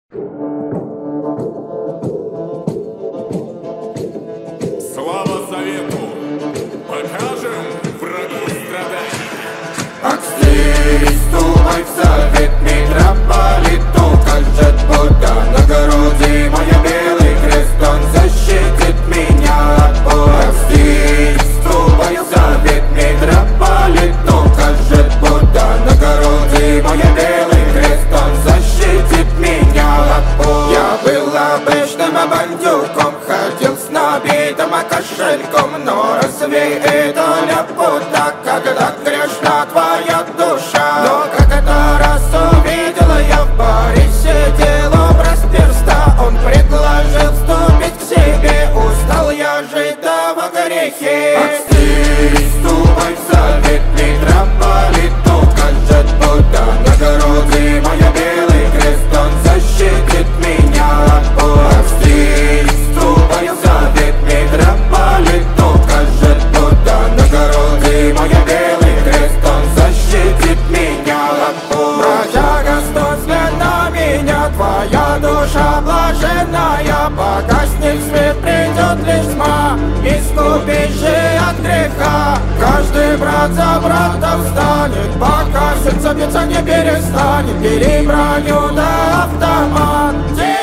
Слава Совету! Покажем врагу страдания! Акстись, ступай в совет митрополиту, кажет Будда на груди моя белый крест, он защитит меня от боя. Акстись, ступай в совет митрополиту, кажет Будда на груди моя белый крест, он защитит меня от боя. Я был обычным бандюком, ходил с набитым кошельком, но развей это ляпота, когда грешна твоя душа. Но как это раз увидела я в баре, сидел образ перста, он предложил вступить к себе, устал я жить да во грехе. Акстись, ступай в совет митрополиту, кажет Будда на груди моя белый крест, он защитит меня от боя. Акстись, ступай в совет митрополиту, кажет Будда на груди моя белый крест, он защитит меня от боя. Бродяга, стой взгляд на меня, твоя душа блаженная, погаснет свет, придет лишь тьма, искупишь же от греха. Каждый брат за брата встанет, пока сердце биться не перестанет. Бери броню да автомат.